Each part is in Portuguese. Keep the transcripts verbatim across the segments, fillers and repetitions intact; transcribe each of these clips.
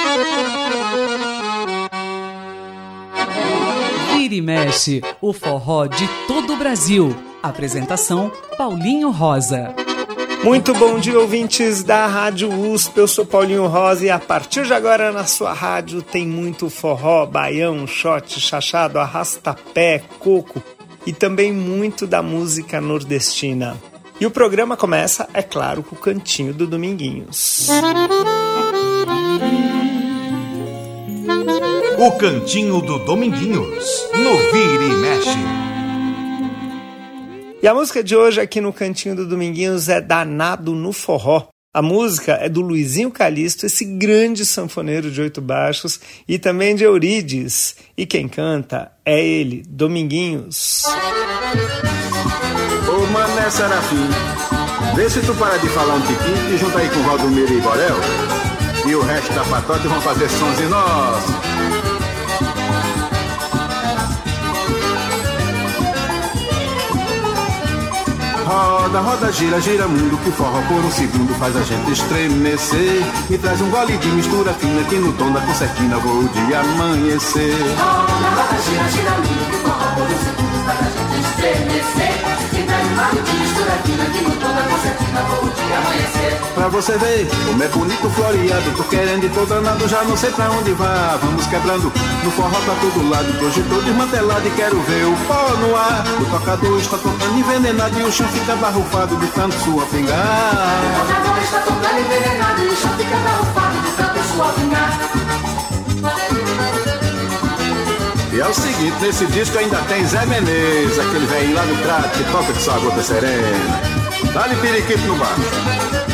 Vira e mexe, o forró de todo o Brasil. Apresentação Paulinho Rosa. Muito bom dia, ouvintes da Rádio U S P, eu sou Paulinho Rosa e a partir de agora na sua rádio tem muito forró, baião, shot, chachado, arrasta-pé, coco e também muito da música nordestina. E o programa começa, é claro, com o cantinho do Dominguinhos. O cantinho do Dominguinhos, no Vira e Mexe. E a música de hoje aqui no Cantinho do Dominguinhos é Danado no Forró. A música é do Luizinho Calixto, esse grande sanfoneiro de oito baixos, e também de Eurídice. E quem canta é ele, Dominguinhos. Ô Mané Serafim, vê se tu para de falar um tiquinho e junta aí com o Valdomiro e Borel. E o resto da patota vão fazer sons e nós. Roda, roda, gira, gira mundo, que o forró por um segundo faz a gente estremecer. Me traz um gole de mistura fina que no tom da concertina vou de amanhecer. Roda, roda, gira, gira mundo, que o forró por um segundo faz a gente estremecer. Me traz um gole de mistura fina que no tom da concertina vou de amanhecer. Pra você ver como é bonito floreado, tô querendo e tô danado, já não sei pra onde vá. Vamos quebrando no forró pra todo lado, que hoje tô desmantelado e quero ver o pó no ar. O tocador está tocando envenenado e o chão fica barrufado de tanto suor pingar. O tocador está tocando envenenado e o chão fica barrufado de tanto suor pingar. E é o seguinte, nesse disco ainda tem Zé Menezes, aquele velhinho lá do Crato que toca de sua gota serena. Dá-lhe periquito no baixo.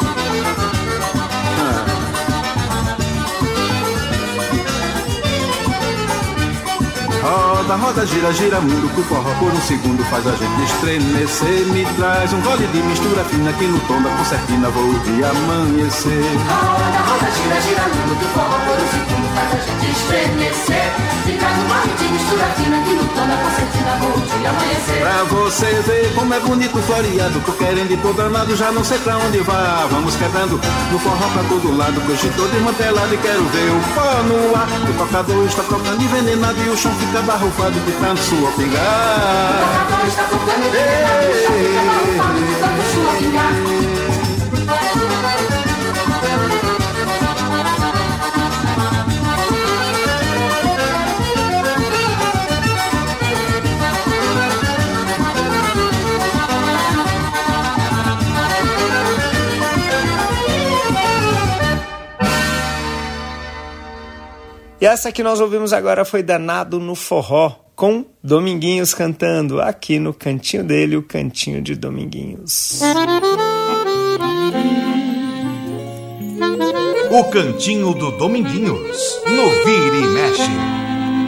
Roda, roda, gira, gira mundo, que o forró por um segundo faz a gente estremecer. Me traz um gole de mistura fina que no tom da concertina vou de amanhecer. Roda, roda, gira, gira mundo, que o forró por um segundo faz a gente estremecer. Me traz um gole de mistura fina que no tom da concertina vou de amanhecer. Pra você ver como é bonito floreado, tô querendo e tô danado, já não sei pra onde vá. Vamos quebrando no forró pra todo lado, que hoje tô desmantelado e quero ver o pó no ar. O tocador está tocando envenenado e o chão fica barrufado de tanto suor pingar. O tocador está tocando envenenado e o chão fica barrufado de tanto suor pingar. E essa que nós ouvimos agora foi Danado no Forró, com Dominguinhos cantando aqui no cantinho dele, o cantinho de Dominguinhos. O cantinho do Dominguinhos, no Vira e Mexe.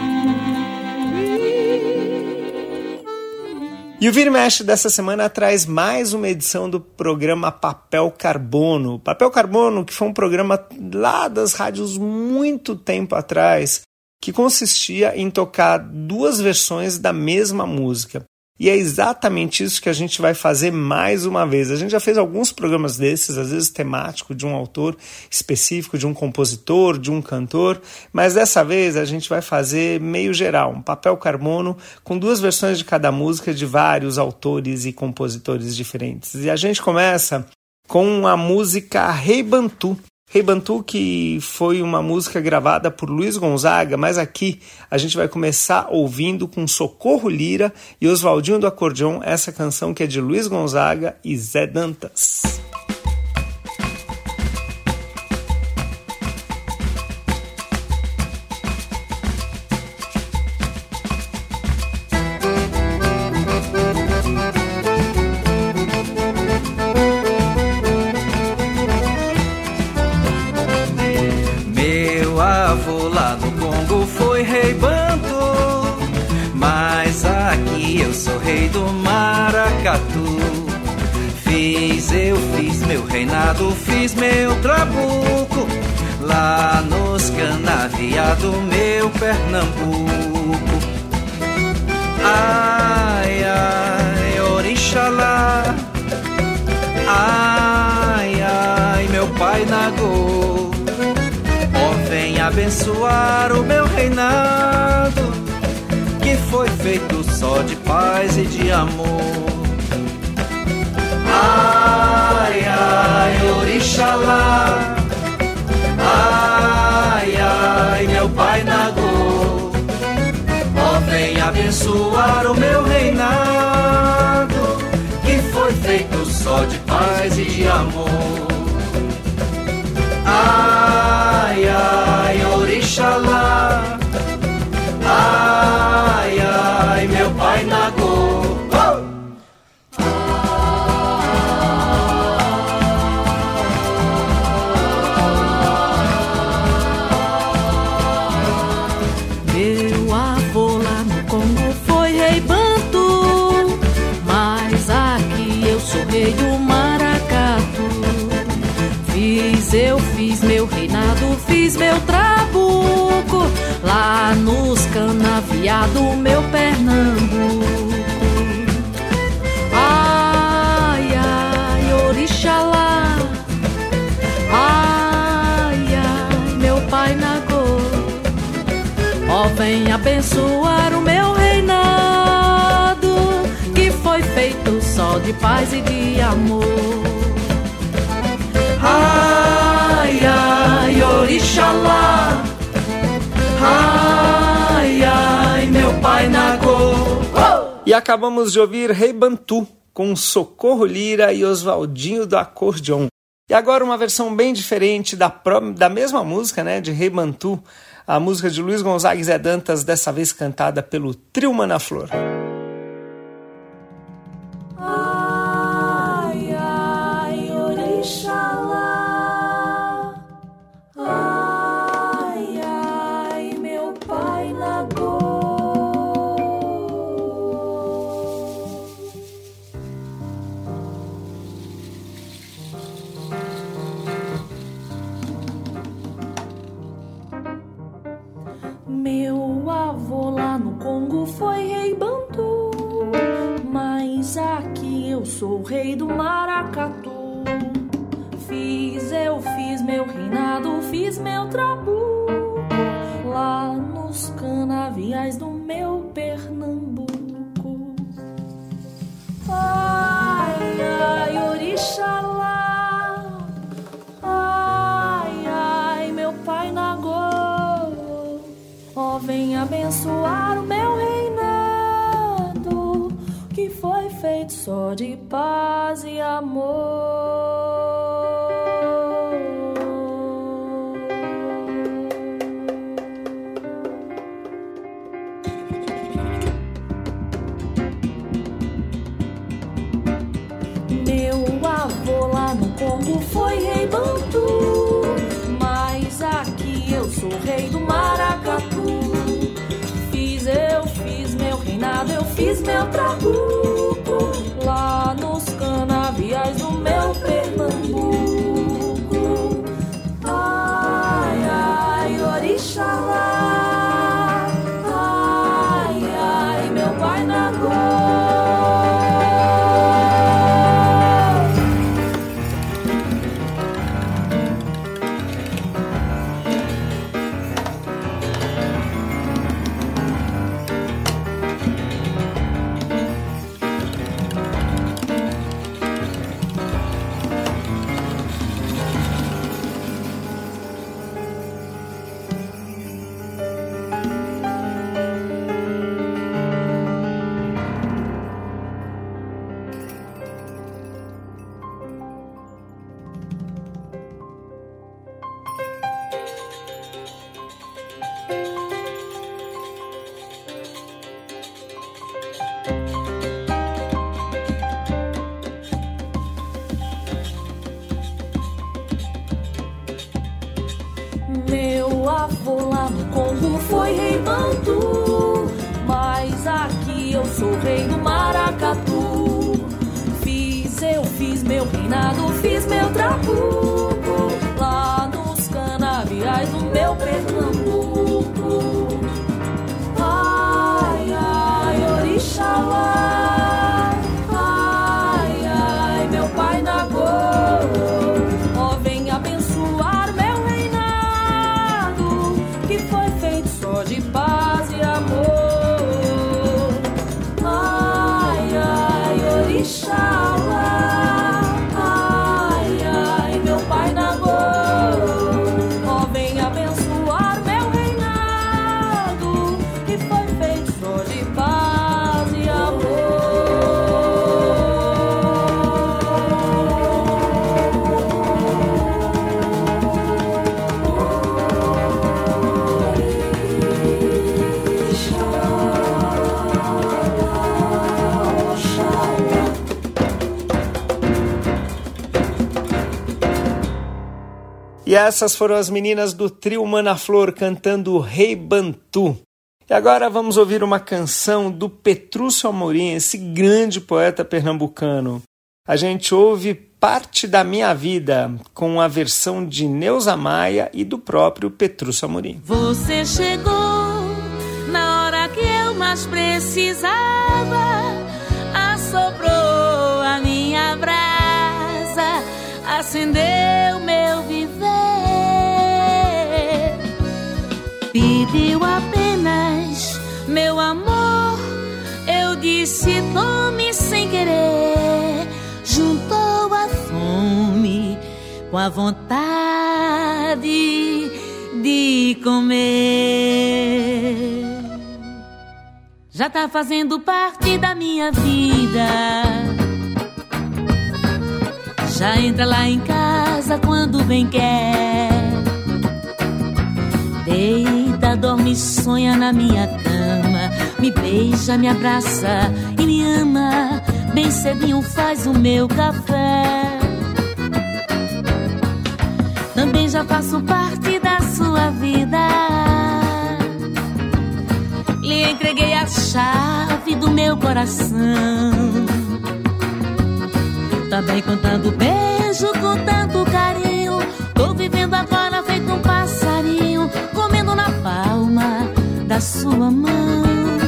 E o Vira e Mexe dessa semana traz mais uma edição do programa Papel Carbono. Papel Carbono, que foi um programa lá das rádios muito tempo atrás, que consistia em tocar duas versões da mesma música. E é exatamente isso que a gente vai fazer mais uma vez. A gente já fez alguns programas desses, às vezes temático, de um autor específico, de um compositor, de um cantor, mas dessa vez a gente vai fazer meio geral, um papel carbono com duas versões de cada música de vários autores e compositores diferentes. E a gente começa com a música Rei Bantu. Rei Bantu, que foi uma música gravada por Luiz Gonzaga, mas aqui a gente vai começar ouvindo com Socorro Lira e Oswaldinho do Acordeon, essa canção que é de Luiz Gonzaga e Zé Dantas. Fiz, eu fiz meu reinado, fiz meu trabuco lá nos canaviados, meu Pernambuco. Ai, ai, Orixalá, ai, ai, meu pai Nagô, ó vem abençoar o meu reinado, que foi feito só de paz e de amor. Ai, ai, Orixalá, ai, ai, meu Pai Nagô, ó, vem abençoar o meu reinado, que foi feito só de paz e de amor. Ai, ai, Orixalá, ai, ai, meu Pai Nagô. Meu avô lá no Congo foi rei Bantu, mas aqui eu sou rei do Maracatu. Fiz, eu fiz meu reinado, fiz meu trabuco, lá nos canaviados, meu Pernambuco. Ai, ai, Orixalá, ai, ai, meu Pai Nagô, ó, vem abençoar o meu reinado, que foi feito só de paz e de amor. Ai, ai, Orixalá, ai, ai, meu Pai Nagô. E acabamos de ouvir Rei Bantu, com Socorro Lira e Oswaldinho do Acordeon. E agora uma versão bem diferente da, pró- da mesma música, né, de Rei Bantu, a música de Luiz Gonzaga e Zé Dantas, dessa vez cantada pelo Trio Manaflor. Ai, ai, Orixalá, ai, ai, meu Pai Nagô. Meu avô lá no Congo foi rei Bantu, mas aqui eu sou o rei do Maracatu. Fiz, eu fiz meu reinado, fiz meu trabuco, lá nos canaviais do meu Pernambuco. Ai, ai, Orixalá, ai, ai, meu Pai Nagô, ó, vem abençoar o meu reinado, que foi feito só de paz e amor. Meu avô lá no Congo foi rei Bantu, mas aqui eu sou rei do Maracatu. Fiz, eu fiz meu reinado, eu fiz meu trabuco, lá nos canaviais do meu Pernambuco. Ai, ai, Orixalá, ai, ai, meu Pai Nagô. Meu avô lá no Congo foi rei Bantu, mas aqui eu sou rei do Maracatu. Fiz, eu fiz meu reinado, fiz meu trabuco, lá nos canaviais do meu Pernambuco. Ai, ai, Orixalá, ai, ai, meu Pai Nagô, ó, vem abençoar meu reinado, essas foram as meninas do trio Manaflor cantando Rei Bantu. E agora vamos ouvir uma canção do Petrúcio Amorim, esse grande poeta pernambucano. A gente ouve Parte da Minha Vida, com a versão de Neuza Maia e do próprio Petrúcio Amorim. Você chegou na hora que eu mais precisava, assoprou a minha brasa, acendeu meu viver, pediu apenas meu amor, eu disse tome sem querer, juntou a fome com a vontade de comer. Já tá fazendo parte da minha vida, já entra lá em casa quando bem quer, deita, dorme, sonha na minha cama, me beija, me abraça e me ama, bem cedinho faz o meu café. Também já faço parte da sua vida, lhe entreguei a chave do meu coração, também com tanto beijo, com tanto carinho, tô vivendo agora feito um passarinho, comendo na palma da sua mão.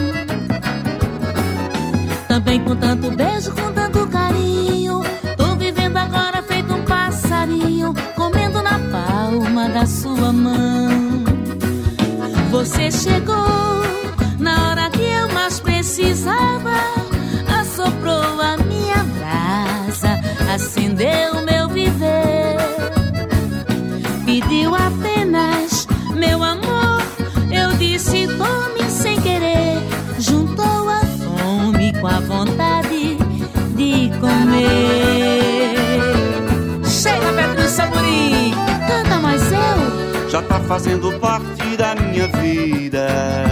Também com tanto beijo, com tanto carinho, tô vivendo agora feito um passarinho, comendo na palma da sua mão. Você chegou na hora que eu mais precisava, assoprou a minha brasa, acendeu meu viver, pediu apenas meu amor, eu disse tome sem querer, juntou a fome com a vontade de comer. Chega, Petrúcio Amorim, canta mais eu. Já tá fazendo parte da minha vida,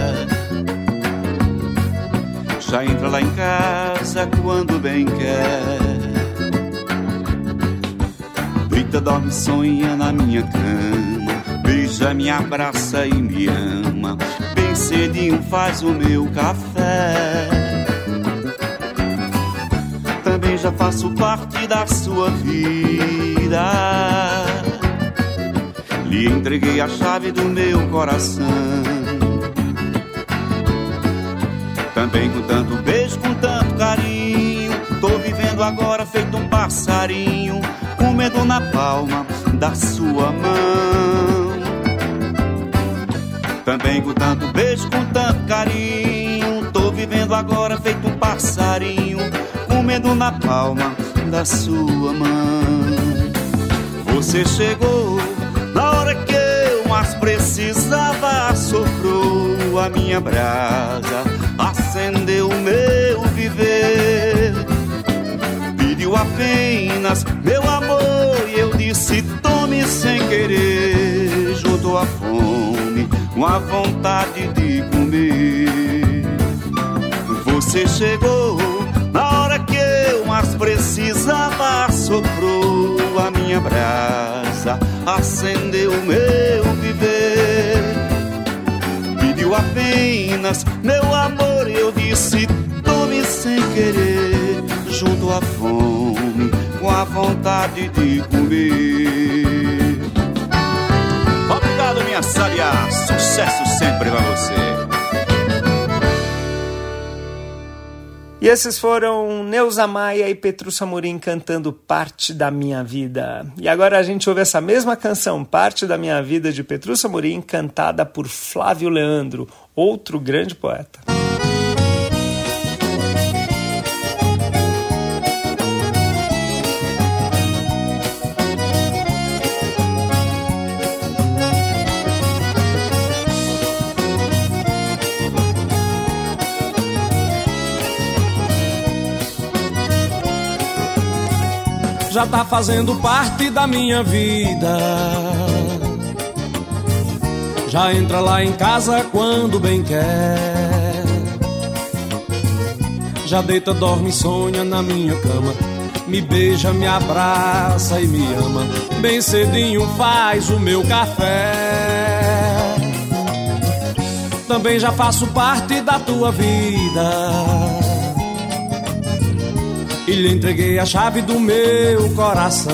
já entra lá em casa quando bem quer, deita, dorme, sonha na minha cama, beija, me abraça e me ama, bem cedinho faz o meu café. Também já faço parte da sua vida, lhe entreguei a chave do meu coração, também com tanto beijo, com tanto carinho, tô vivendo agora feito um passarinho, comendo na palma da sua mão. Também com tanto beijo, com tanto carinho, tô vivendo agora feito um passarinho, comendo na palma da sua mão. Você chegou na hora que eu mais precisava, soprou a minha brasa, acendeu o meu viver, pediu apenas meu amor e eu disse tome sem querer, juntou a fome com a vontade de comer. Você chegou na hora que eu mais precisava, soprou a minha brasa, acendeu o meu viver, pediu apenas meu amor, eu disse tome sem querer, junto à fome com a vontade de comer. Obrigado, minha sábia, sucesso sempre pra você. E esses foram Neuza Maia e Petrúcio Amorim cantando Parte da Minha Vida. E agora a gente ouve essa mesma canção, Parte da Minha Vida, de Petrúcio Amorim, cantada por Flávio Leandro, outro grande poeta. Já tá fazendo parte da minha vida, já entra lá em casa quando bem quer, já deita, dorme, sonha na minha cama, me beija, me abraça e me ama. Bem cedinho faz o meu café. Também já faço parte da tua vida e lhe entreguei a chave do meu coração.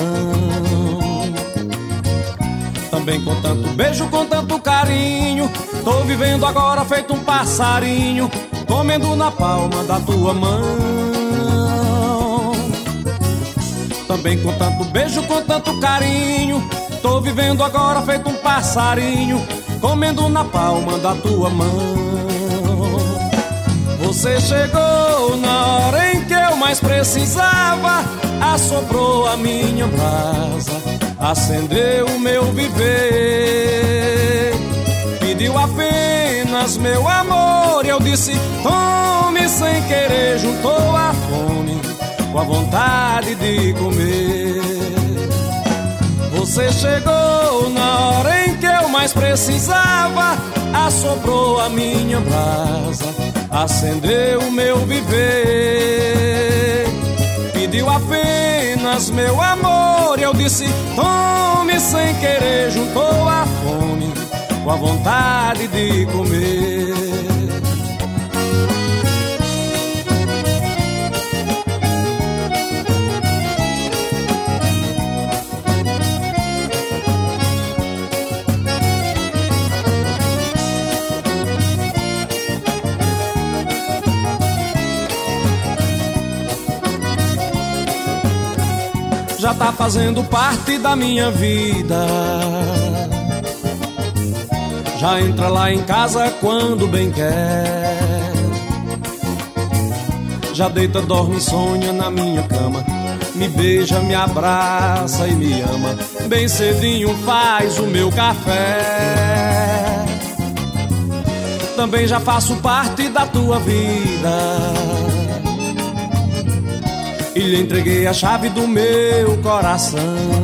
Também com tanto beijo, com tanto carinho, tô vivendo agora feito um passarinho, comendo na palma da tua mão. Também com tanto beijo, com tanto carinho, tô vivendo agora feito um passarinho, comendo na palma da tua mão. Você chegou na hora em que eu mais precisava, assoprou a minha brasa, acendeu o meu viver. Pediu apenas meu amor e eu disse tome, sem querer juntou a fome com a vontade de comer. Você chegou na hora em que eu mais precisava, assoprou a minha brasa, acendeu o meu viver. Pediu apenas meu amor e eu disse tome, sem querer juntou a fome com a vontade de comer. Já tá fazendo parte da minha vida, já entra lá em casa quando bem quer, já deita, dorme e sonha na minha cama, me beija, me abraça e me ama. Bem cedinho faz o meu café. Também já faço parte da tua vida e lhe entreguei a chave do meu coração.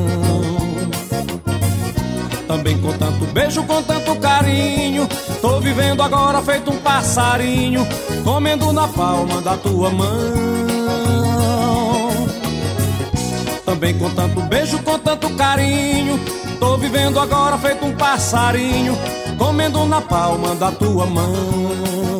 Também com tanto beijo, com tanto carinho, tô vivendo agora feito um passarinho, comendo na palma da tua mão. Também com tanto beijo, com tanto carinho, tô vivendo agora feito um passarinho, comendo na palma da tua mão.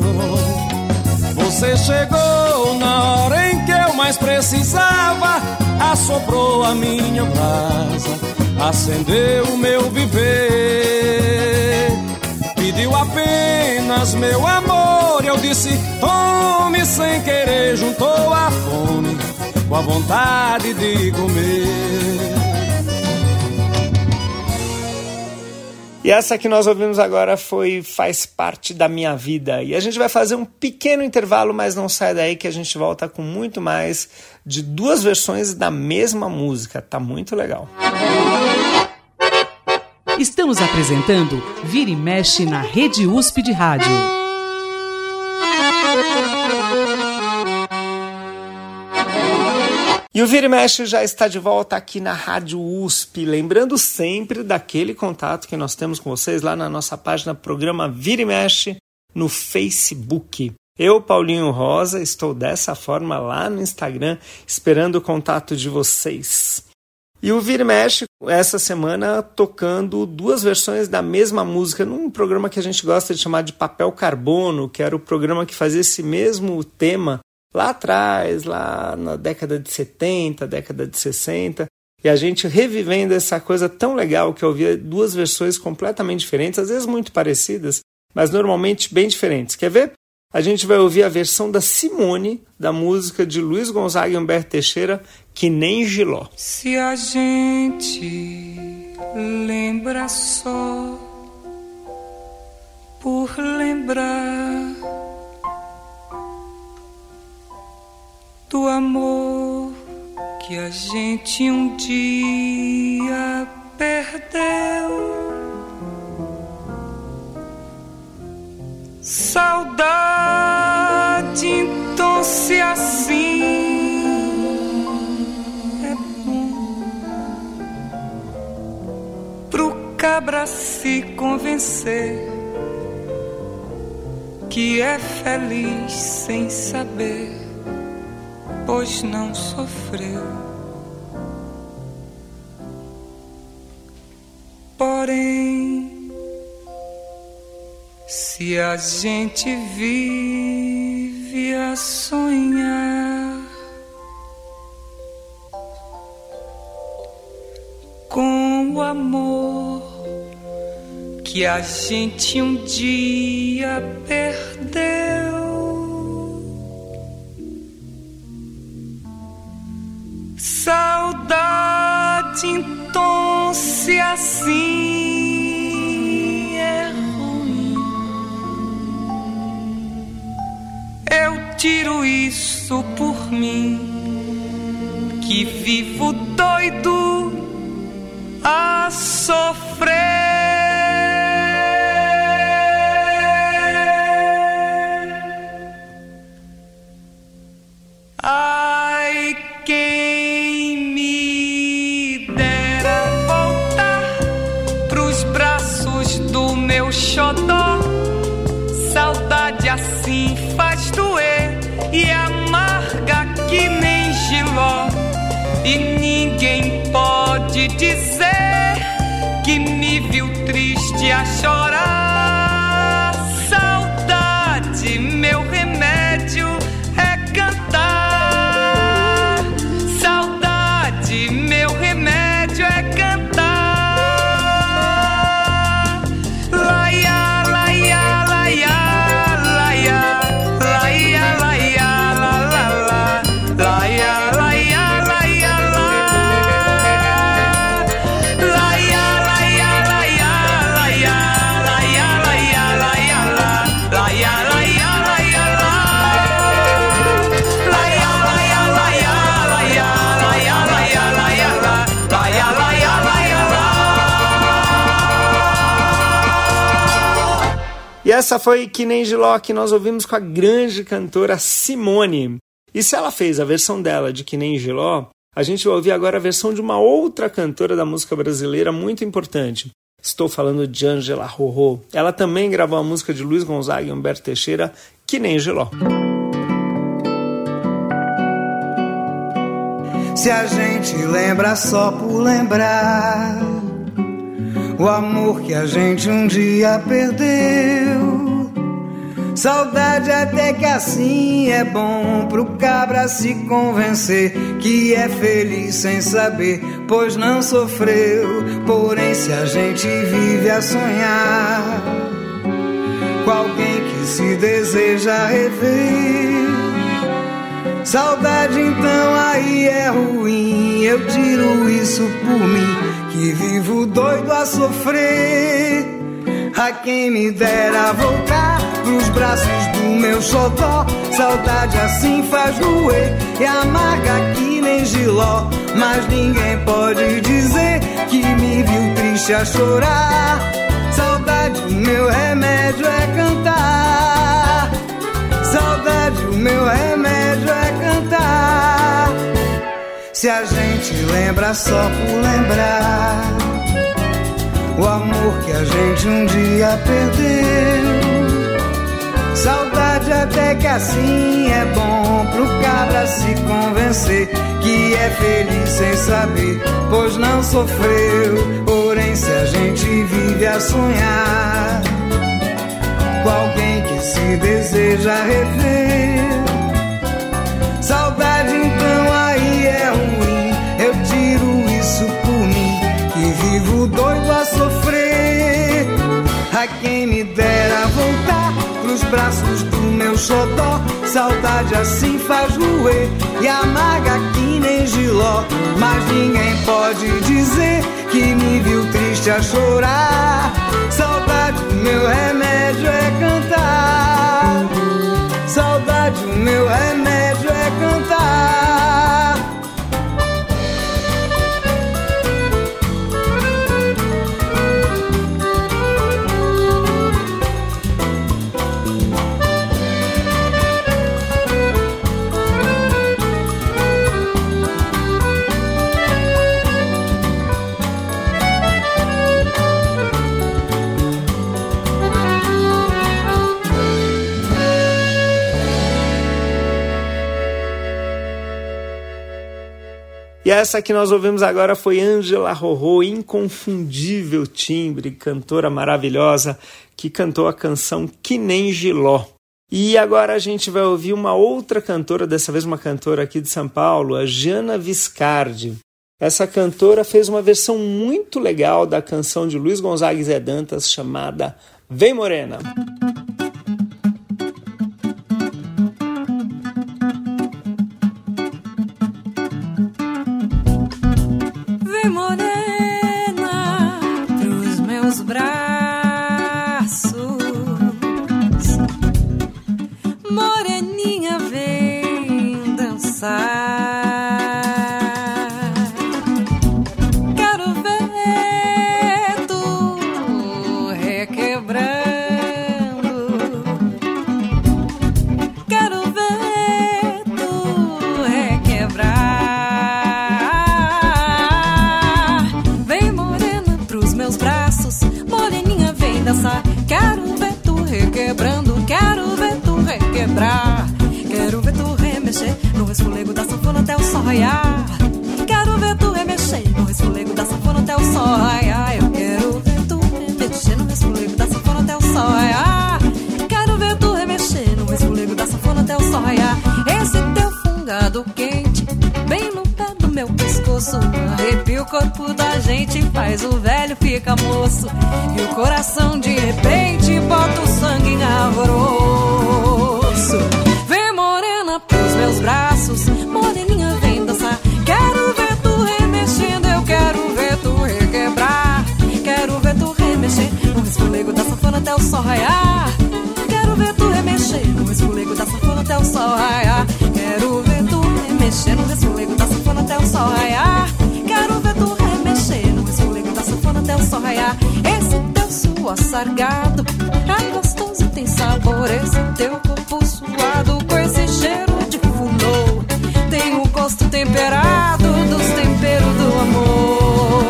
Você chegou na hora em que eu mais precisava, assoprou a minha brasa, acendeu o meu viver. Pediu apenas meu amor e eu disse tome, sem querer juntou a fome com a vontade de comer. E essa que nós ouvimos agora foi Faz Parte da Minha Vida. E a gente vai fazer um pequeno intervalo, mas não sai daí que a gente volta com muito mais de duas versões da mesma música. Tá muito legal. Estamos apresentando Vira e Mexe na Rede U S P de Rádio. E o Vira e Mexe já está de volta aqui na Rádio U S P, lembrando sempre daquele contato que nós temos com vocês lá na nossa página Programa Vira e Mexe no Facebook. Eu, Paulinho Rosa, estou dessa forma lá no Instagram, esperando o contato de vocês. E o Vira e Mexe, essa semana, tocando duas versões da mesma música, num programa que a gente gosta de chamar de Papel Carbono, que era o programa que fazia esse mesmo tema lá atrás, lá na década de setenta, década de sessenta, e a gente revivendo essa coisa tão legal que eu ouvia duas versões completamente diferentes, às vezes muito parecidas, mas normalmente bem diferentes. Quer ver? A gente vai ouvir a versão da Simone, da música de Luiz Gonzaga e Humberto Teixeira, Que Nem Giló. Se a gente lembra só por lembrar do amor que a gente um dia perdeu, saudade, então se assim é bom pro cabra se convencer que é feliz sem saber, pois não sofreu. Se a gente vive a sonhar com o amor que a gente um dia perdeu, saudade então se assim é ruim, eu tiro isso por mim que vivo doido a sofrer. Ai, quem me dera voltar pros braços do meu xodó. Saudade assim faz doer e amarga que nem giló. E ninguém pode dizer que me viu triste a chorar. Saudade, meu remédio é cantar. Saudade, meu remédio é cantar. Laia, laia, laia, laia, laia, laia, la, la, la, laia, laia. E essa foi Que Nem Giló, que nós ouvimos com a grande cantora Simone. E se ela fez a versão dela de Que Nem Giló, a gente vai ouvir agora a versão de uma outra cantora da música brasileira muito importante. Estou falando de Ângela Rorô. Ela também gravou a música de Luiz Gonzaga e Humberto Teixeira, Que Nem Giló. Se a gente lembra só por lembrar o amor que a gente um dia perdeu, saudade até que assim é bom pro cabra se convencer que é feliz sem saber, pois não sofreu. Porém, se a gente vive a sonhar com alguém que se deseja rever, saudade então aí é ruim. Eu tiro isso por mim que vivo doido a sofrer. A quem me dera voltar pros braços do meu xodó. Saudade assim faz doer e amarga que nem giló. Mas ninguém pode dizer que me viu triste a chorar. Saudade, o meu remédio é cantar. Saudade, o meu remédio é cantar. Se a gente lembra só por lembrar o amor que a gente um dia perdeu, saudade até que assim é bom pro cabra se convencer que é feliz sem saber, pois não sofreu. Porém, se a gente vive a sonhar com alguém que se deseja rever, saudade então aí é ruim. Eu tiro isso por mim que vivo doido a sofrer. A quem me dera voltar pros braços do meu xodó. Saudade assim faz doer e amarga que nem giló. Mas ninguém pode dizer que me viu triste a chorar. Saudade, o meu remédio é cantar. Saudade, o meu remédio é cantar. E essa que nós ouvimos agora foi Ângela Rorô, inconfundível timbre, cantora maravilhosa, que cantou a canção Que Nem Giló. E agora a gente vai ouvir uma outra cantora, dessa vez uma cantora aqui de São Paulo, a Jana Viscardi. Essa cantora fez uma versão muito legal da canção de Luiz Gonzaga e Zé Dantas chamada Vem Morena. Vem morena pros meus braços, moreninha vem dançar. Quero ver tu requebrando, quero ver tu requebrar. Vem morena pros meus braços, moreninha vem dançar. Quero ver tu requebrando, quero ver tu requebrar. Quero ver tu remexer no resfolego da sanfona até o sol raiar. Quero ver tu remexer no resfolego da sanfona até o sol raiar. Eu quero ver tu remexer no resfolego da sanfona até o sol raiar. Quero ver tu remexer no resfolego da sanfona até o sol raiar. Esse teu fungado quente, bem no pé do meu pescoço, arrepia o corpo da gente, faz o velho ficar moço. E o coração de repente bota o sangue em alvoroço. Vem morena pros meus braços, moreninha vem dançar. Quero ver tu remexendo, eu quero ver tu requebrar. Quero ver tu remexer no resfolego da sanfona até o sol raiar. Quero ver tu remexer no resfolego da sanfona até o sol raiar. Quero ver tu remexer no resfolego da sanfona até o sol raiar. Quero ver tu remexer no resfolego da sanfona até o sol raiar. Esse teu suor sargado é gostoso, tem sabor. Esse teu corpo suado com esse cheiro de fulô tem o gosto temperado dos temperos do amor.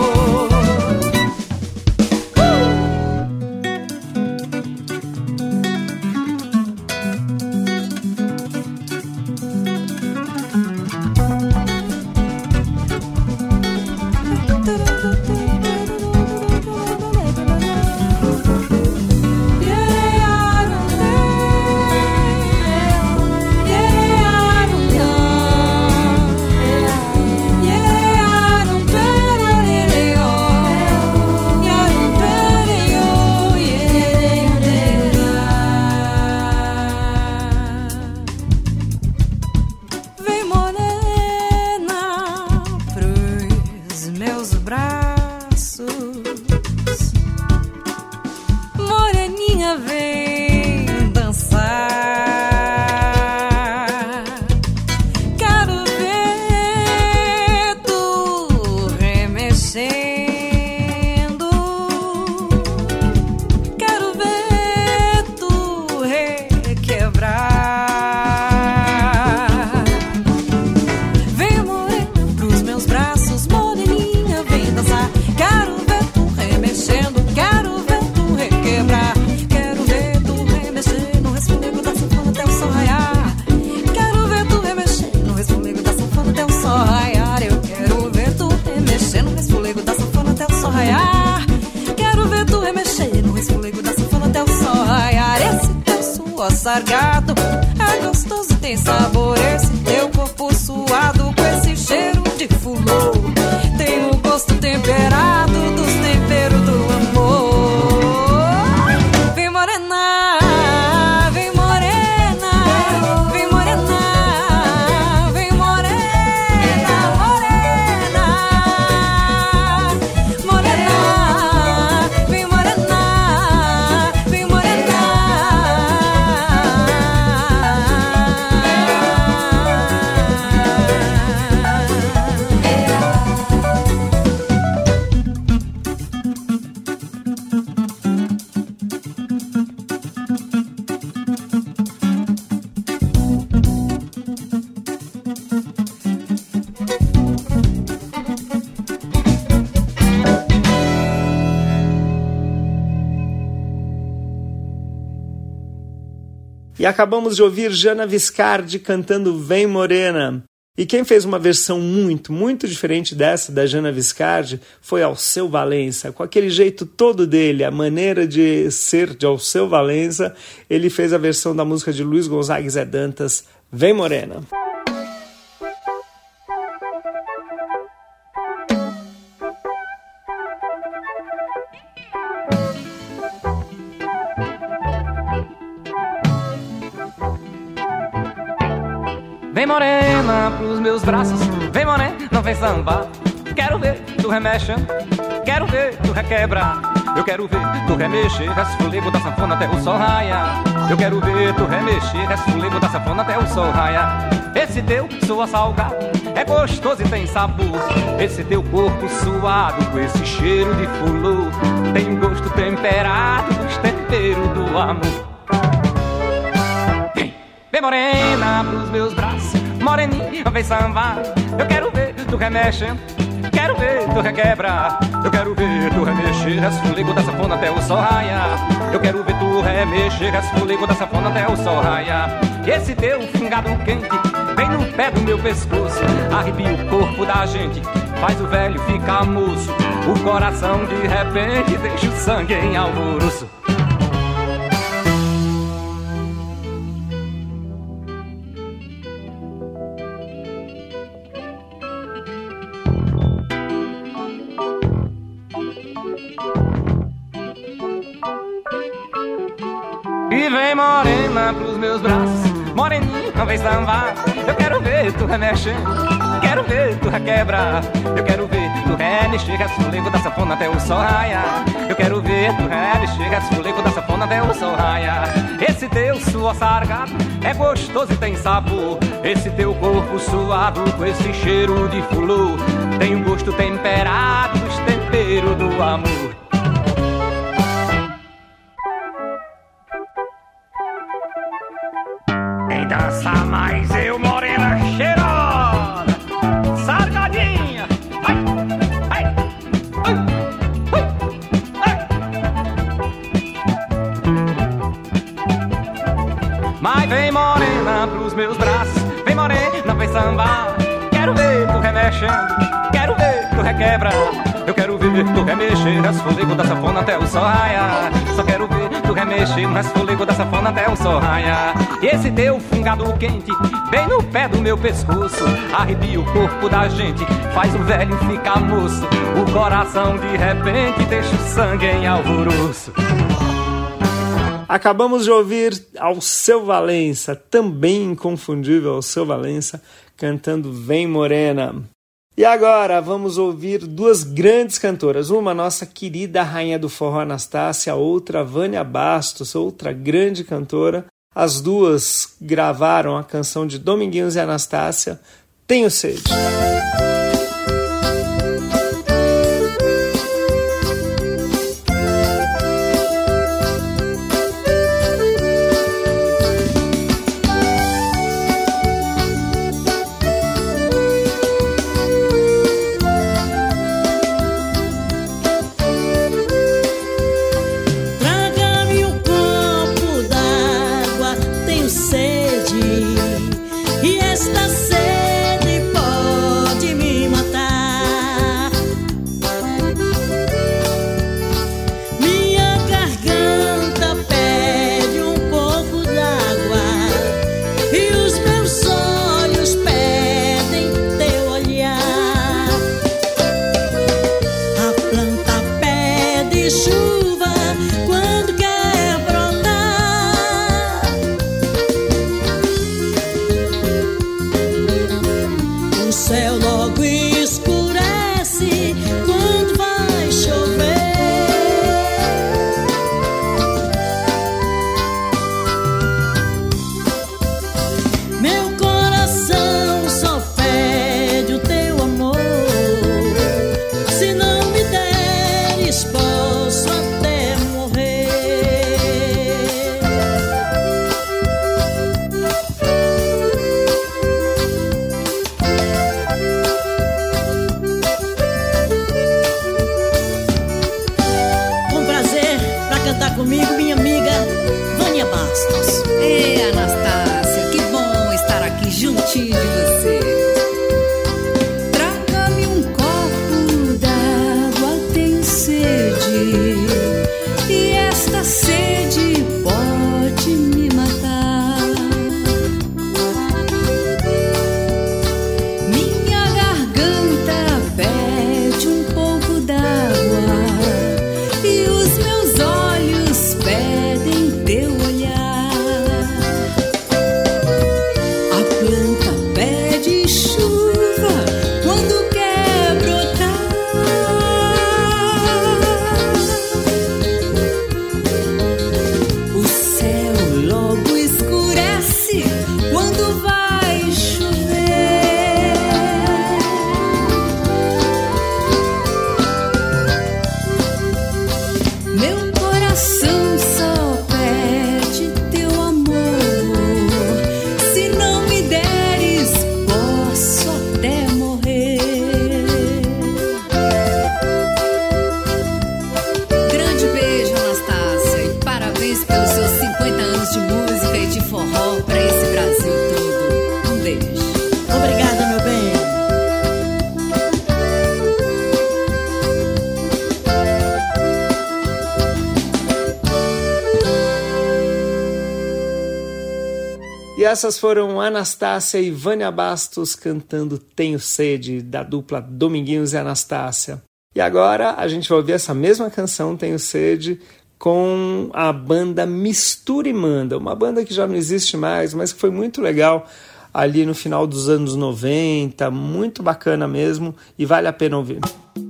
Sargado é gostoso, tem sabor. Esse teu corpo suado com esse cheiro de fulô tem o gosto temperado dos temperos do amor. Vem morena, vem morena, vem morena, vem morena, morena, morena, vem morena, vem morena. E acabamos de ouvir Jana Viscardi cantando Vem Morena. E quem fez uma versão muito, muito diferente dessa da Jana Viscardi foi Alceu Valença. Com aquele jeito todo dele, a maneira de ser de Alceu Valença, ele fez a versão da música de Luiz Gonzaga e Zé Dantas, Vem Morena. Vem morena pros meus braços, vem morena, não vem sambar. Quero ver tu remexendo, quero ver tu requebrar. Eu quero ver tu remexer, resfolego da sanfona até o sol raiar. Eu quero ver tu remexer, resfolego da sanfona até o sol raiar. Esse teu suor salgado é gostoso e tem sabor. Esse teu corpo suado com esse cheiro de fulô tem gosto temperado dos temperos do amor. Vem morena pros meus braços, moreninha, vem sambar. Eu quero ver tu remexendo, quero ver tu requebrar. Eu quero ver tu remexer, resfolego da sanfona até o sol raiar. Eu quero ver tu remexer, resfolego da sanfona até o sol raiar. Esse teu fungado quente vem no pé do meu pescoço, arrepia o corpo da gente, faz o velho ficar moço. O coração de repente deixa o sangue em alvoroço. E vem morena pros meus braços, moreninha, não vem sambar. Eu quero ver tu remexendo, quero ver tu requebrar. Eu quero ver tu remexer, resfolego da sanfona até o sol raiar. Eu quero ver tu remexer, resfolego da sanfona até o sol raiar. Esse teu suor sargado é gostoso e tem sabor. Esse teu corpo suado com esse cheiro de fulô tem um gosto temperado dos temperos do amor. Quem dança mais eu, morena cheirosa, sargadinha. Ai, ai, ai, ai, ai. Mas vem morena pros meus braços, vem morena, vem sambar. Quero ver tu remexendo, quero ver tu requebrar. Eu quero ver tu remexer, resfolego da sanfona até o sol raiar. Só quero ver tu remexer, resfolego da sanfona até o sol raiar. E esse teu fungado quente, bem no pé do meu pescoço, arrepia o corpo da gente, faz o velho ficar moço. O coração de repente deixa o sangue em alvoroço. Acabamos de ouvir Alceu Valença, também inconfundível Alceu Valença, cantando Vem Morena. E agora vamos ouvir duas grandes cantoras, uma nossa querida rainha do forró Anastácia, outra Vânia Bastos, outra grande cantora. As duas gravaram a canção de Dominguinhos e Anastácia, Tenho Sede. Comigo, minha amiga Vânia Bastos. Ei, Anastácia, que bom estar aqui juntinho de você. coração só pede teu amor. Se não me deres, posso até morrer. Grande beijo, Anastácia, e parabéns pelos seus cinquenta anos de música e de forró pra esse Brasil todo. Um beijo. Obrigada, meu bem. E essas foram Anastácia e Vânia Bastos cantando Tenho Sede, da dupla Dominguinhos e Anastácia. E agora a gente vai ouvir essa mesma canção, Tenho Sede, com a banda Mistura e Manda, uma banda que já não existe mais, mas que foi muito legal ali no final dos anos noventa, muito bacana mesmo, e vale a pena ouvir.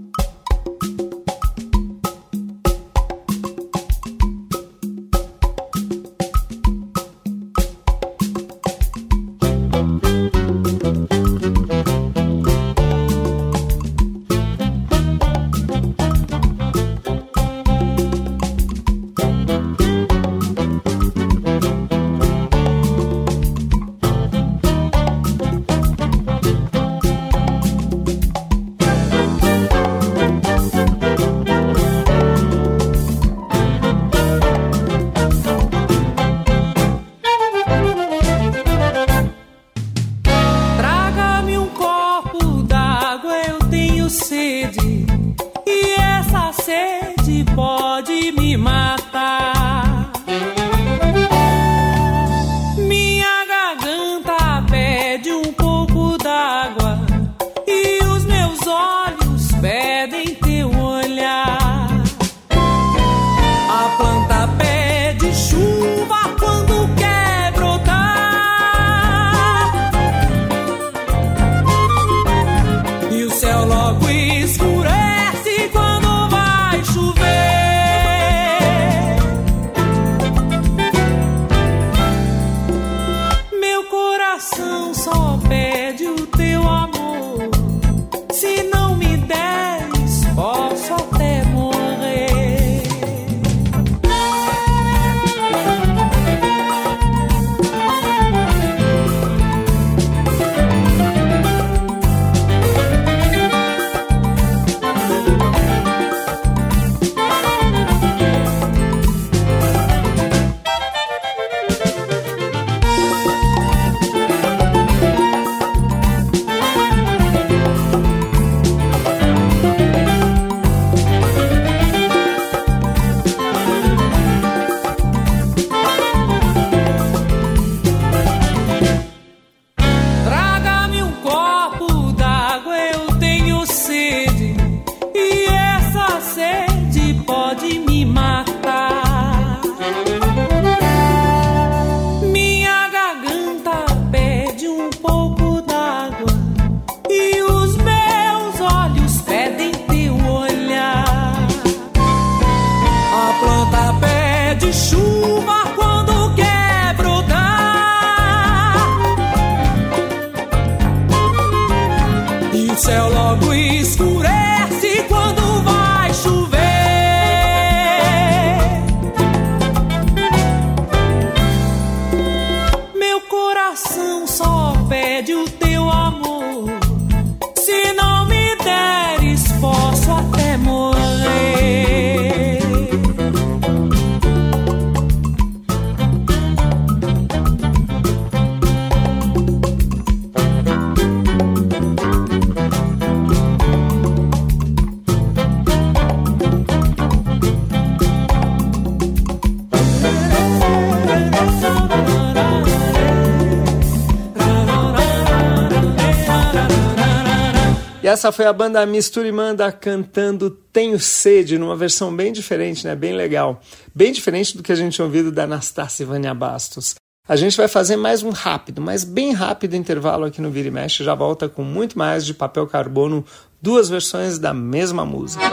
Essa foi a banda Mistura e Manda cantando Tenho Sede, numa versão bem diferente, né? Bem legal. Bem diferente do que a gente tinha ouvido da Anastácia e Vânia Bastos. A gente vai fazer mais um rápido, mas bem rápido intervalo aqui no Vira e Mexe. Já volta com muito mais de Papel Carbono, duas versões da mesma música.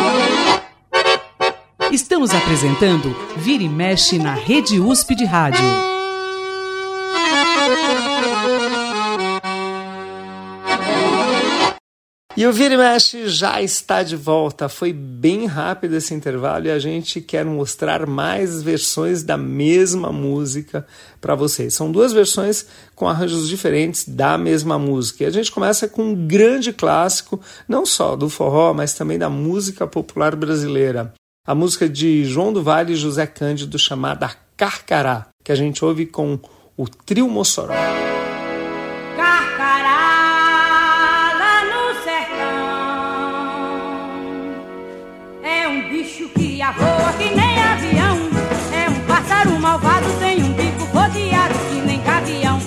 Estamos apresentando Vira e Mexe na Rede U S P de Rádio. E o Vira e Mexe já está de volta. Foi bem rápido esse intervalo e a gente quer mostrar mais versões da mesma música para vocês. São duas versões com arranjos diferentes da mesma música. E a gente começa com um grande clássico, não só do forró, mas também da música popular brasileira. A música de João do Vale e José Cândido, chamada Carcará, que a gente ouve com o Trio Mossoró. Que voa que nem avião, é um pássaro malvado, tem um bico rodeado que nem gavião.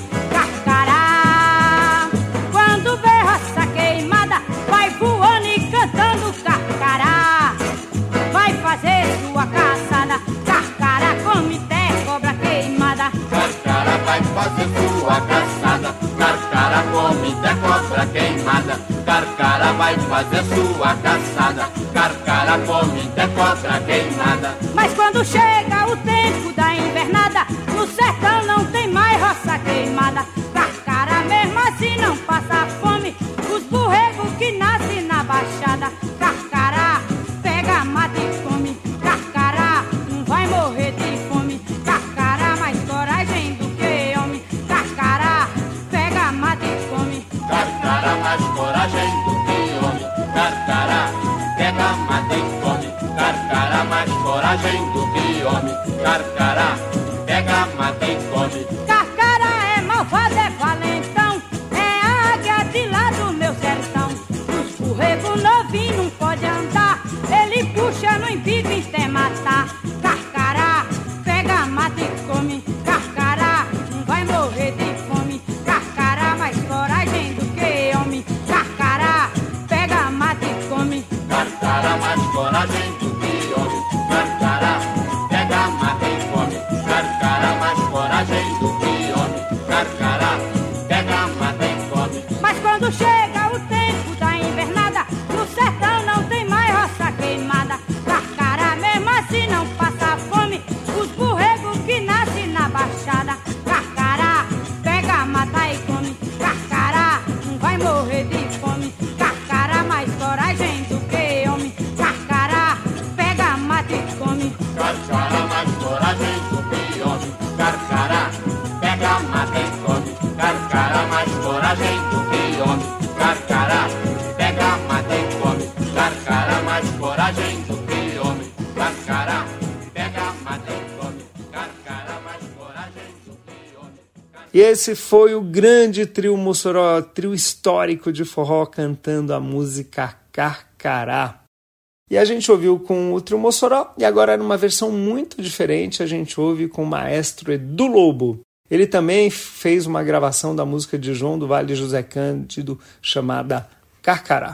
Carcará, quando vê roça queimada, vai voando e cantando carcará. Vai fazer sua caçada, carcará come até cobra queimada. Carcará vai fazer sua caçada, carcará come até cobra queimada. Carcará vai fazer sua caçada, carcará come até cobra queimada. Mas quando chega o tempo da invernada, no sertão não tem mais roça queimada. Carcará mesmo assim não passa fome, os borregos que nascem na baixada. Carcará pega, mata e come, carcará não vai morrer de fome. Carcará mais coragem do que homem, carcará pega, mata e come. Carcará mais coragem do que homem, carcará pega, mata e come. Carcará mais coragem do que homem, carcará pega, mata e come. Carcará é malvado, é valentão, é a águia de lá do meu sertão. Os borregos novinhos não pode andar, ele puxa no embigo e até matar. Carcará pega, mata e come, carcará não vai morrer de fome. Carcará mais coragem do que homem, carcará pega, mata e come. Carcará mais coragem do que homem, carcará pega, mata e come. Carcará mais coragem do que homem, carcará pega, mata e come. Mas quando chega o tempo da invernada, no sertão não tem mais roça queimada. Carcará mesmo assim não passa fome, os borregos que nascem na baixada. Carcará pega, mata e come, carcará não vai morrer de fome. Carcará mais coragem do que homem, carcará pega, mata e come. Carcará mais coragem do que homem, carcará pega, mata e come. Carcará mais coragem do que homem, carcará pega, mata e come. Carcará mais coragem do que homem, carcará pega, mata e come. Carcará mais coragem do que homem. E esse foi o grande Trio Mossoró, trio histórico de forró, cantando a música Carcará. E a gente ouviu com o Trio Mossoró, e agora numa versão muito diferente, a gente ouve com o maestro Edu Lobo. Ele também fez uma gravação da música de João do Vale e José Cândido, chamada Carcará.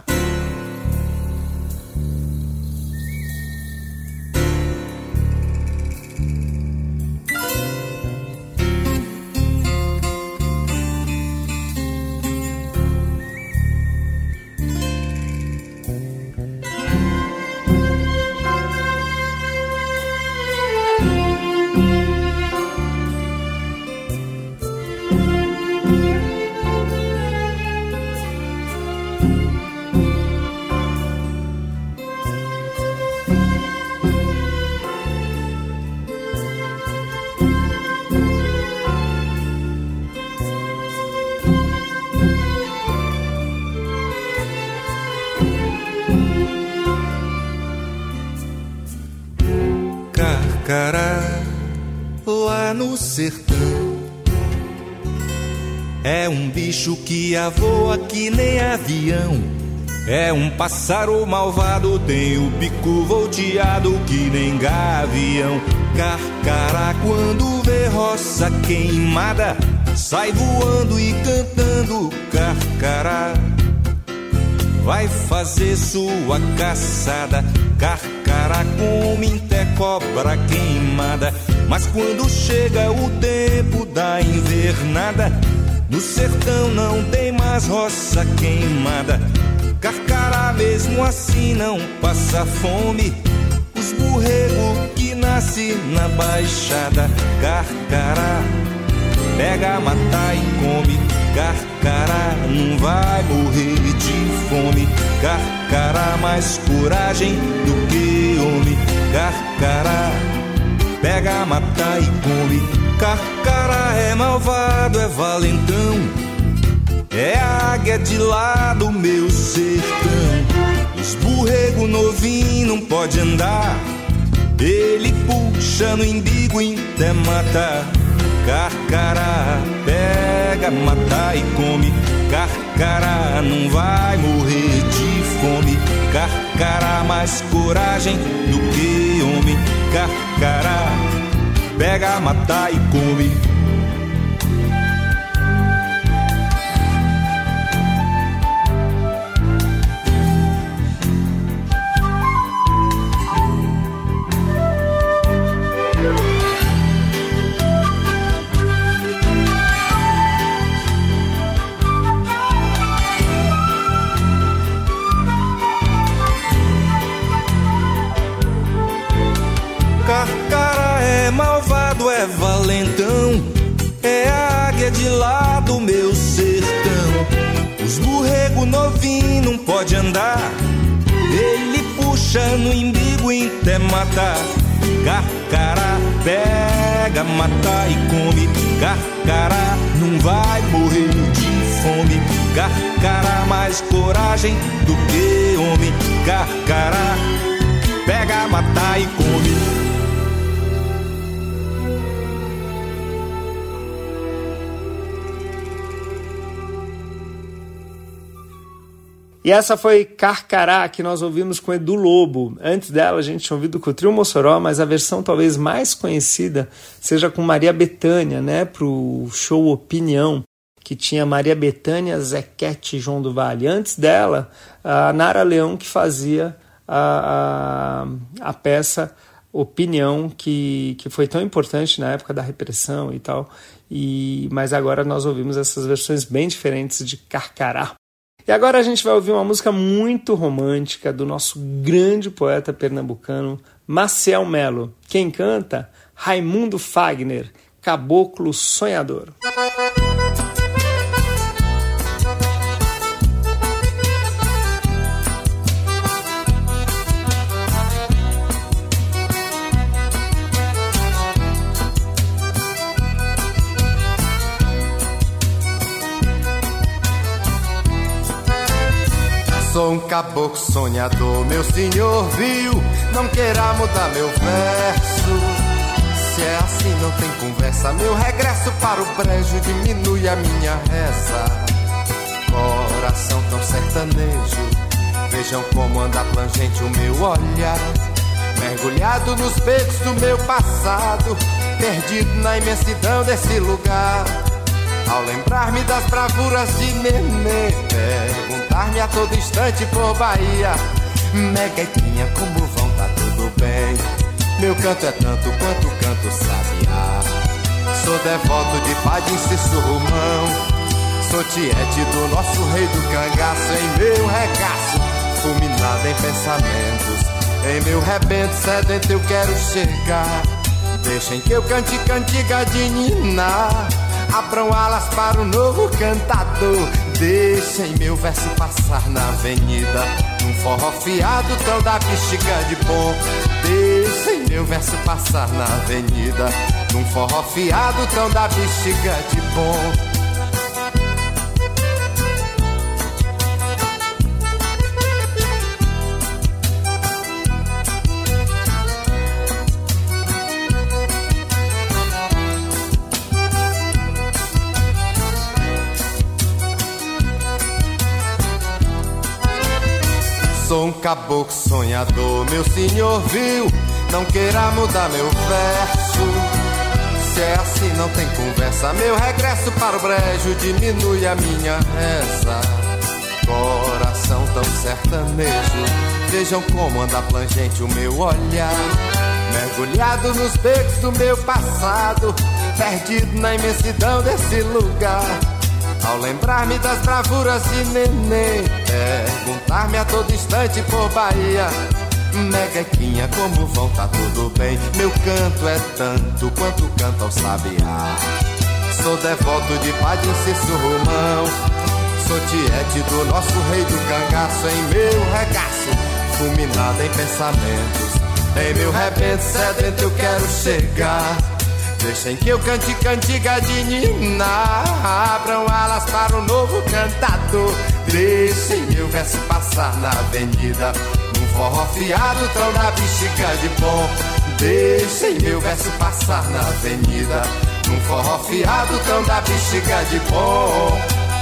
Carcará, lá no sertão, é um bicho que voa que nem avião. É um pássaro malvado, tem o bico volteado que nem gavião. Carcará, quando vê roça queimada, sai voando e cantando carcará. Vai fazer sua caçada, carcará come até cobra queimada. Mas quando chega o tempo da invernada, no sertão não tem mais roça queimada. Carcará mesmo assim não passa fome, os borregos que nascem na baixada. Carcará pega, mata e come, Carcará não vai morrer de fome. Carcará, mais coragem do que homem. Carcará, pega, mata e come. Carcará é malvado, é valentão, é a águia de lá do meu sertão. Os borrego novinho não pode andar, ele puxa no imbigo e até mata. Carcará, pega, mata e come. Carcará não vai morrer de fome. Carcará, mais coragem do que homem. Carcará, pega, mata e come. Carcará é malvado, é valentão, é a águia de lá do meu sertão. Os borrego novinho não pode andar, ele puxa no imbigo e até matar. Carcará, pega, mata e come. Carcará não vai morrer de fome. Carcará, mais coragem do que homem. Carcará, pega, mata e come. E essa foi Carcará, que nós ouvimos com Edu Lobo. Antes dela a gente tinha ouvido com o Trio Mossoró, mas a versão talvez mais conhecida seja com Maria Bethânia, né, pro show Opinião, que tinha Maria Bethânia, Zequete e João do Vale. Antes dela, a Nara Leão, que fazia a, a, a peça Opinião, que, que foi tão importante na época da repressão e tal. E, mas agora nós ouvimos essas versões bem diferentes de Carcará. E agora a gente vai ouvir uma música muito romântica do nosso grande poeta pernambucano Maciel Melo. Quem canta? Raimundo Fagner, Caboclo Sonhador. Sou um caboclo sonhador, meu senhor viu, não queira mudar meu verso. Se é assim não tem conversa, meu regresso para o brejo diminui a minha reza. Coração tão sertanejo, vejam como anda plangente o meu olhar, mergulhado nos becos do meu passado, perdido na imensidão desse lugar. Ao lembrar-me das bravuras de Nenê, perguntar-me a todo instante por Bahia, Meguequinha, como vão, tá tudo bem? Meu canto é tanto quanto canto sabiá. Sou devoto de Padim Cissumão, sou tiete do nosso rei do cangaço. Em meu regaço, fulminado em pensamentos, em meu rebento sedento eu quero chegar. Deixem que eu cante cantiga de ninar, abram alas para o novo cantador. Deixem meu verso passar na avenida, num forró fiado tão da bexiga de bom. Deixem meu verso passar na avenida, num forró fiado tão da bexiga de bom. Sou um caboclo sonhador, meu senhor viu, não queira mudar meu verso. Se é assim não tem conversa, meu regresso para o brejo diminui a minha reza. Coração tão sertanejo, vejam como anda plangente o meu olhar, mergulhado nos becos do meu passado, perdido na imensidão desse lugar. Ao lembrar-me das bravuras de Nenê, perguntar-me a todo instante por Bahia, Meguequinha, como vão, tá tudo bem? Meu canto é tanto quanto canta o sabiá. Sou devoto de Padre Inciso Romão. Sou tiete do nosso rei do cangaço. Em meu regaço, fulminado em pensamentos, em meu rebento sedento eu quero chegar. Deixem que eu cante cantiga de Nina, abram alas para o novo cantador. Deixem meu verso passar na avenida, num forró fiado, trão da bexiga de bom. Deixem meu verso passar na avenida, num forró fiado, trão da bexiga de bom.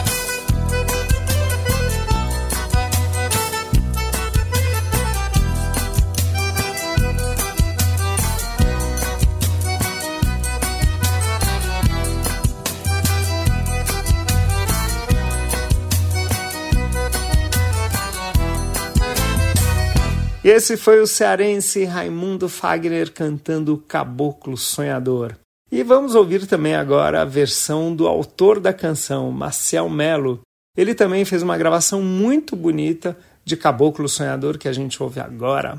E esse foi o cearense Raimundo Fagner cantando Caboclo Sonhador. E vamos ouvir também agora a versão do autor da canção, Maciel Melo. Ele também fez uma gravação muito bonita de Caboclo Sonhador que a gente ouve agora.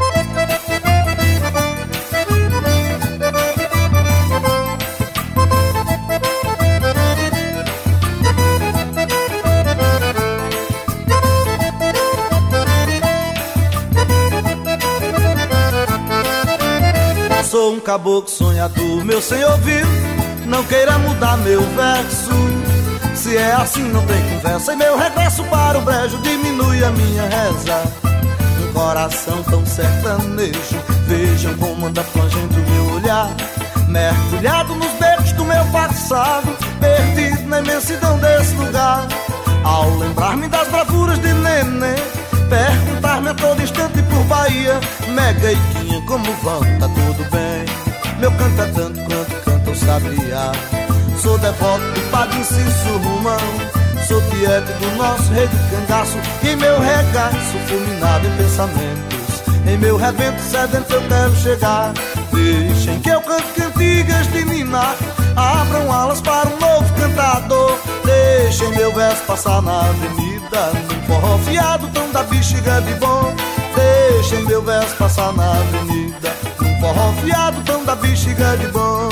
Sou um caboclo sonhador, meu senhor viu, não queira mudar meu verso. Se é assim não tem conversa, e meu regresso para o brejo diminui a minha reza. Um coração tão sertanejo, vejam como anda plangendo o meu olhar, mergulhado nos becos do meu passado, perdido na imensidão desse lugar. Ao lembrar-me das bravuras de neném, perguntar-me a todo instante por Bahia, Mega e Quinha, como vão? Tá tudo bem? Meu canto é tanto quanto canta o sabiá. Sou devoto do Padre Inciso Romão, sou tiete do nosso rei do cangaço, e em meu regaço fulminado em pensamentos, em meu rebento sedento eu quero chegar. Deixem que eu cante cantigas de ninar, abram alas para um novo cantador. Deixem meu verso passar na avenida, num forró fiado, tão da bexiga de bom. Deixem meu verso passar na avenida, num forró fiado, tão da bexiga de bom.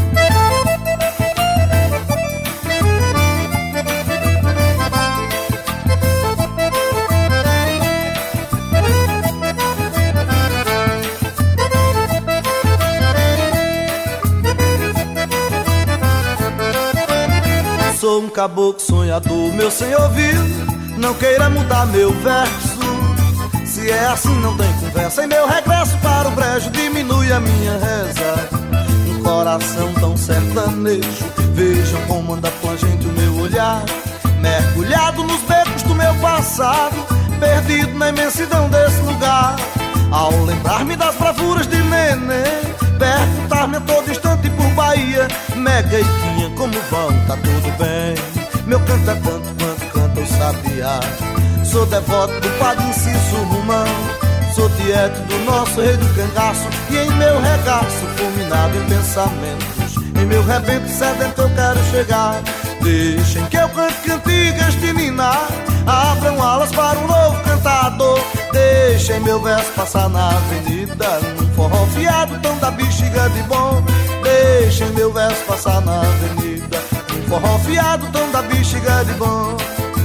Sou um caboclo sonhador, meu senhor viu, não queira mudar meu verso. Se é assim não tem conversa, em meu regresso para o brejo diminui a minha reza. Um coração tão sertanejo, vejam como anda plangente o meu olhar, mergulhado nos becos do meu passado, perdido na imensidão desse lugar. Ao lembrar-me das bravuras de neném, perguntar-me a todo instante por Bahia, Mega e Quinha, como vão? Tá tudo bem? Meu canto é tanto quanto canta o sabiá. Sou devoto do Padre Inciso Romão, sou tiete do nosso rei do cangaço, e em meu regaço fulminado em pensamentos, em meu rebento sedento eu quero chegar. Deixem que eu cante cantigas de ninar, abram alas para um novo cantador. Deixem meu verso passar na avenida, num forró fiado, tão da bexiga de bom. Deixem meu verso passar na avenida, num forró fiado, tão da bexiga de bom.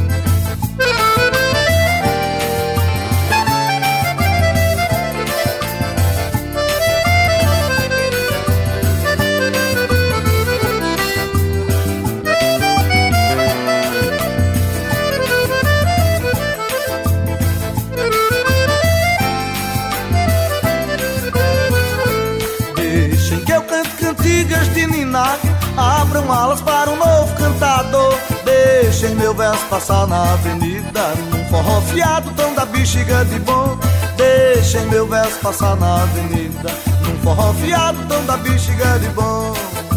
Cantigas de ninar, abram alas para um novo cantador. Deixem meu verso passar na avenida, num forró fiado, tão da bexiga de bom. Deixem meu verso passar na avenida, num forró fiado, tão da bexiga de bom.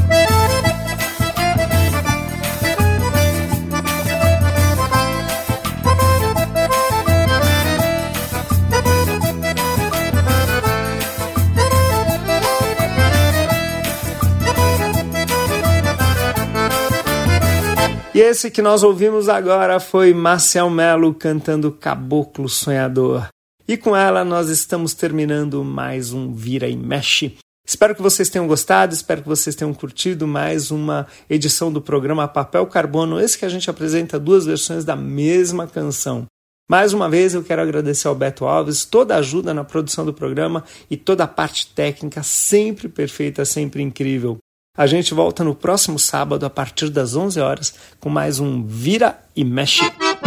E esse que nós ouvimos agora foi Maciel Melo cantando Caboclo Sonhador. E com ela nós estamos terminando mais um Vira e Mexe. Espero que vocês tenham gostado, espero que vocês tenham curtido mais uma edição do programa Papel Carbono, esse que a gente apresenta duas versões da mesma canção. Mais uma vez eu quero agradecer ao Beto Alves, toda a ajuda na produção do programa e toda a parte técnica sempre perfeita, sempre incrível. A gente volta no próximo sábado a partir das onze horas com mais um Vira e Mexe.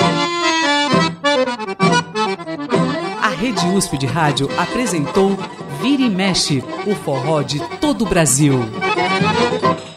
A Rede U S P de Rádio apresentou Vira e Mexe, o forró de todo o Brasil.